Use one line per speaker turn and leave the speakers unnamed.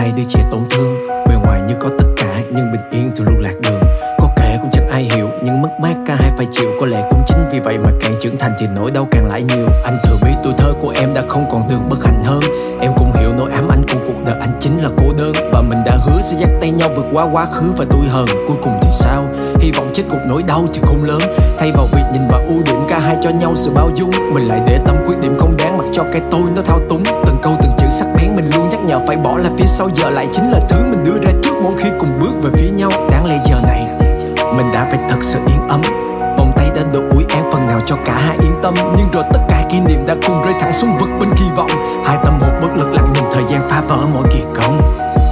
tay đứa trẻ tổn thương. Bề ngoài như có tất cả nhưng bình yên thì luôn lạc đường. Có kể cũng chẳng ai hiểu nhưng mất mát cả hai phải chịu. Có lẽ cũng chính vì vậy mà càng trưởng thành thì nỗi đau càng lại nhiều. Anh thừa biết tuổi thơ của em đã không còn được bất hạnh hơn. Em cũng hiểu nỗi ám ảnh của cuộc đời anh chính là cô đơn. Và mình đã hứa sẽ dắt tay nhau vượt qua quá khứ và tuổi hờn. Cuối cùng thì sao? Hy vọng chết cuộc nỗi đau thì không lớn. Thay vào việc nhìn vào ưu điểm cả hai cho nhau sự bao dung, mình lại để tâm khuyết điểm không đáng mặc cho cái tôi nó thao túng. Từng câu từng chữ sắc bén mình luôn nhắc nhở phải bỏ lại phía sau, giờ lại chính là thứ mình đưa ra trước mỗi khi cùng bước về phía nhau. Đáng lẽ giờ này mình đã phải thật sự yên ấm, vòng tay đã được ủi an phần nào cho cả hai yên tâm. Nhưng rồi tất cả kỷ niệm đã cùng rơi thẳng xuống vực bên kỳ vọng. Hai tâm hồn bất lực lặng nhìn thời gian phá vỡ mỗi kỳ công.